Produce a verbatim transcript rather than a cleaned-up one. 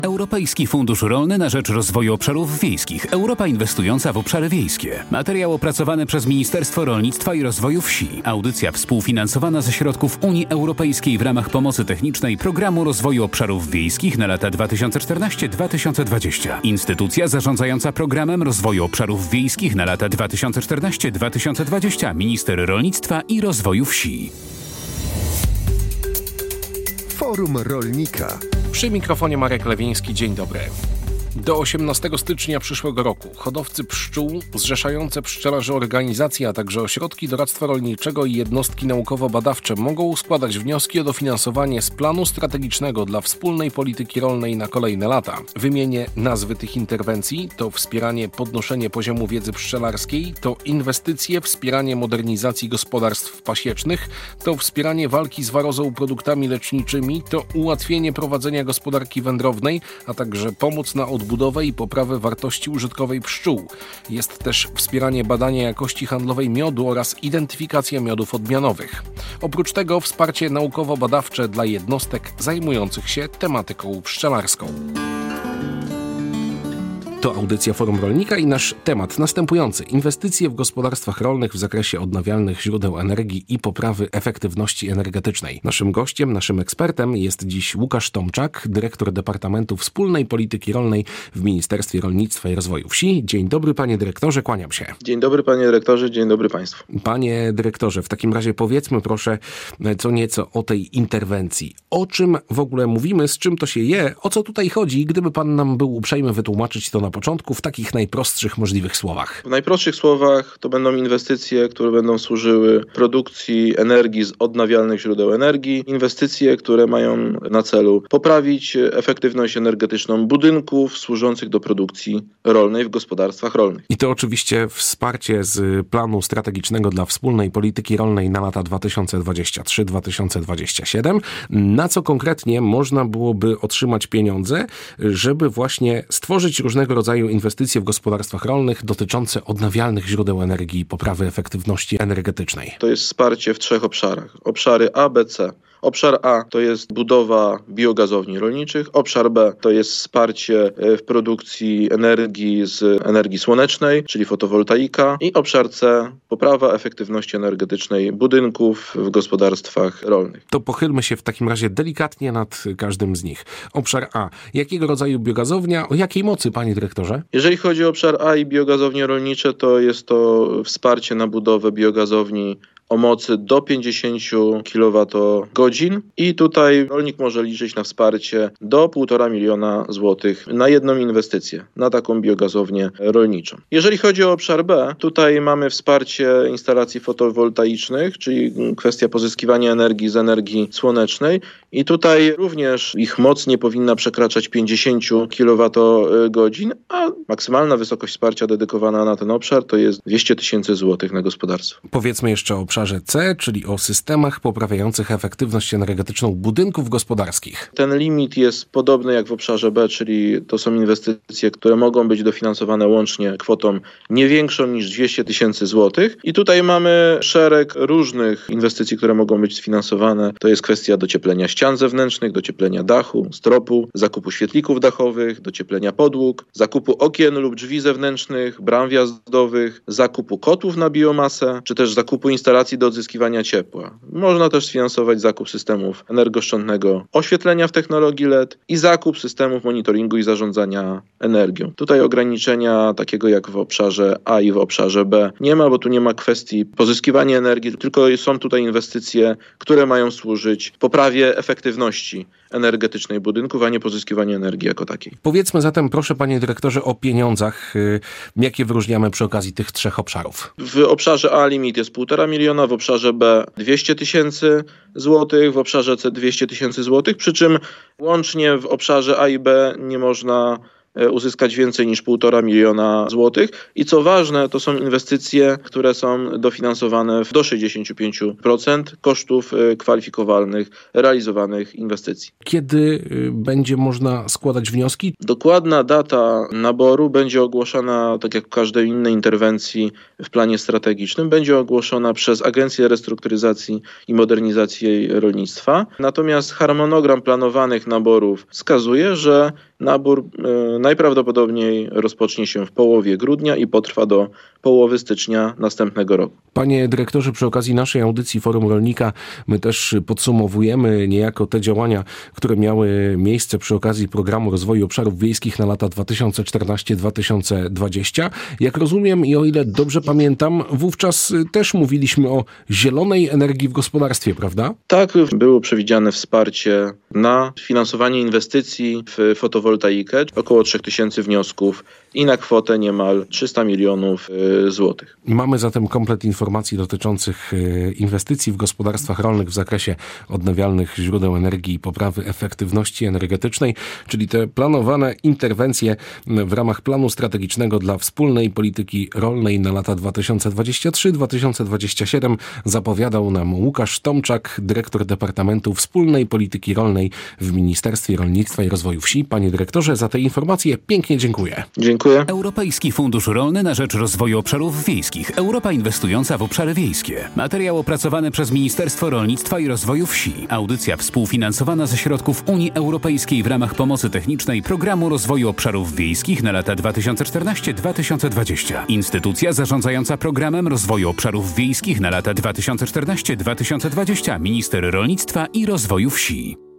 Europejski Fundusz Rolny na rzecz Rozwoju Obszarów Wiejskich. Europa inwestująca w obszary wiejskie. Materiał opracowany przez Ministerstwo Rolnictwa i Rozwoju Wsi. Audycja współfinansowana ze środków Unii Europejskiej w ramach pomocy technicznej Programu Rozwoju Obszarów Wiejskich na lata dwa tysiące czternaście do dwa tysiące dwudziestego. Instytucja zarządzająca Programem Rozwoju Obszarów Wiejskich na lata dwa tysiące czternaście do dwa tysiące dwudziestego. Minister Rolnictwa i Rozwoju Wsi. Forum Rolnika. Przy mikrofonie Marek Lewiński. Dzień dobry. Do osiemnastego stycznia przyszłego roku hodowcy pszczół, zrzeszające pszczelarzy organizacje, a także ośrodki doradztwa rolniczego i jednostki naukowo-badawcze mogą składać wnioski o dofinansowanie z planu strategicznego dla wspólnej polityki rolnej na kolejne lata. Wymienię nazwy tych interwencji: to wspieranie, podnoszenie poziomu wiedzy pszczelarskiej, to inwestycje, wspieranie modernizacji gospodarstw pasiecznych, to wspieranie walki z warozą produktami leczniczymi, to ułatwienie prowadzenia gospodarki wędrownej, a także pomoc na odbudowę i poprawę wartości użytkowej pszczół. Jest też wspieranie badania jakości handlowej miodu oraz identyfikacja miodów odmianowych. Oprócz tego wsparcie naukowo-badawcze dla jednostek zajmujących się tematyką pszczelarską. To audycja Forum Rolnika i nasz temat następujący. Inwestycje w gospodarstwach rolnych w zakresie odnawialnych źródeł energii i poprawy efektywności energetycznej. Naszym gościem, naszym ekspertem jest dziś Łukasz Tomczak, dyrektor Departamentu Wspólnej Polityki Rolnej w Ministerstwie Rolnictwa i Rozwoju Wsi. Dzień dobry, panie dyrektorze, kłaniam się. Dzień dobry, panie dyrektorze, dzień dobry państwu. Panie dyrektorze, w takim razie powiedzmy proszę co nieco o tej interwencji. O czym w ogóle mówimy, z czym to się je, o co tutaj chodzi? Gdyby pan nam był uprzejmy wytłumaczyć to na początku w takich najprostszych możliwych słowach. W najprostszych słowach to będą inwestycje, które będą służyły produkcji energii z odnawialnych źródeł energii. Inwestycje, które mają na celu poprawić efektywność energetyczną budynków służących do produkcji rolnej w gospodarstwach rolnych. I to oczywiście wsparcie z planu strategicznego dla wspólnej polityki rolnej na lata dwa tysiące dwudziesty trzeci do dwa tysiące dwudziestego siódmego. Na co konkretnie można byłoby otrzymać pieniądze, żeby właśnie stworzyć różnego rodzaju inwestycje w gospodarstwach rolnych dotyczące odnawialnych źródeł energii i poprawy efektywności energetycznej? To jest wsparcie w trzech obszarach. Obszary A, B, C. Obszar A to jest budowa biogazowni rolniczych. Obszar B to jest wsparcie w produkcji energii z energii słonecznej, czyli fotowoltaika. I obszar C poprawa efektywności energetycznej budynków w gospodarstwach rolnych. To pochylmy się w takim razie delikatnie nad każdym z nich. Obszar A. Jakiego rodzaju biogazownia? O jakiej mocy, panie dyrektorze? Jeżeli chodzi o obszar A i biogazownie rolnicze, to jest to wsparcie na budowę biogazowni o mocy do pięćdziesiąt kilowatogodzin i tutaj rolnik może liczyć na wsparcie do półtora miliona złotych na jedną inwestycję, na taką biogazownię rolniczą. Jeżeli chodzi o obszar B, tutaj mamy wsparcie instalacji fotowoltaicznych, czyli kwestia pozyskiwania energii z energii słonecznej i tutaj również ich moc nie powinna przekraczać pięćdziesiąt kilowatogodzin, a maksymalna wysokość wsparcia dedykowana na ten obszar to jest dwieście tysięcy złotych na gospodarstwo. Powiedzmy jeszcze o obszarze C, czyli o systemach poprawiających efektywność energetyczną budynków gospodarskich. Ten limit jest podobny jak w obszarze B, czyli to są inwestycje, które mogą być dofinansowane łącznie kwotą nie większą niż dwieście tysięcy złotych. I tutaj mamy szereg różnych inwestycji, które mogą być sfinansowane. To jest kwestia docieplenia ścian zewnętrznych, docieplenia dachu, stropu, zakupu świetlików dachowych, docieplenia podłóg, zakupu okien lub drzwi zewnętrznych, bram wjazdowych, zakupu kotłów na biomasę, czy też zakupu instalacji do odzyskiwania ciepła. Można też sfinansować zakup systemów energooszczędnego oświetlenia w technologii L E D i zakup systemów monitoringu i zarządzania energią. Tutaj ograniczenia takiego jak w obszarze A i w obszarze B nie ma, bo tu nie ma kwestii pozyskiwania energii, tylko są tutaj inwestycje, które mają służyć poprawie efektywności energetycznej budynków, a nie pozyskiwaniu energii jako takiej. Powiedzmy zatem, proszę panie dyrektorze, o pieniądzach, jakie wyróżniamy przy okazji tych trzech obszarów. W obszarze A limit jest półtora miliona, w obszarze B dwieście tysięcy złotych, w obszarze C dwieście tysięcy złotych, przy czym łącznie w obszarze A i B nie można uzyskać więcej niż półtora miliona złotych i co ważne, to są inwestycje, które są dofinansowane do sześćdziesiąt pięć procent kosztów kwalifikowalnych realizowanych inwestycji. Kiedy będzie można składać wnioski? Dokładna data naboru będzie ogłoszona, tak jak w każdej innej interwencji w planie strategicznym, będzie ogłoszona przez Agencję Restrukturyzacji i Modernizacji Rolnictwa. Natomiast harmonogram planowanych naborów wskazuje, że nabór y, najprawdopodobniej rozpocznie się w połowie grudnia i potrwa do połowy stycznia następnego roku. Panie dyrektorze, przy okazji naszej audycji Forum Rolnika my też podsumowujemy niejako te działania, które miały miejsce przy okazji Programu Rozwoju Obszarów Wiejskich na lata dwa tysiące czternaście do dwa tysiące dwudziestego. Jak rozumiem i o ile dobrze pamiętam, wówczas też mówiliśmy o zielonej energii w gospodarstwie, prawda? Tak, było przewidziane wsparcie na finansowanie inwestycji w fotowoltaikę, około trzy tysiące wniosków i na kwotę niemal trzysta milionów złotych. Mamy zatem komplet informacji dotyczących inwestycji w gospodarstwach rolnych w zakresie odnawialnych źródeł energii i poprawy efektywności energetycznej, czyli te planowane interwencje w ramach planu strategicznego dla wspólnej polityki rolnej na lata dwa tysiące dwudziesty trzeci do dwa tysiące dwudziestego siódmego zapowiadał nam Łukasz Tomczak, dyrektor Departamentu Wspólnej Polityki Rolnej w Ministerstwie Rolnictwa i Rozwoju Wsi. Panie dyrektorze, za te informacje pięknie dziękuję. Dziękuję. Europejski Fundusz Rolny na rzecz Rozwoju Obszarów Wiejskich. Europa inwestująca w obszary wiejskie. Materiał opracowany przez Ministerstwo Rolnictwa i Rozwoju Wsi. Audycja współfinansowana ze środków Unii Europejskiej w ramach pomocy technicznej Programu Rozwoju Obszarów Wiejskich na lata dwa tysiące czternasty do dwa tysiące dwudziestego. Instytucja zarządzająca Programem Rozwoju Obszarów Wiejskich na lata dwa tysiące czternasty do dwa tysiące dwudziestego. Minister Rolnictwa i Rozwoju Wsi.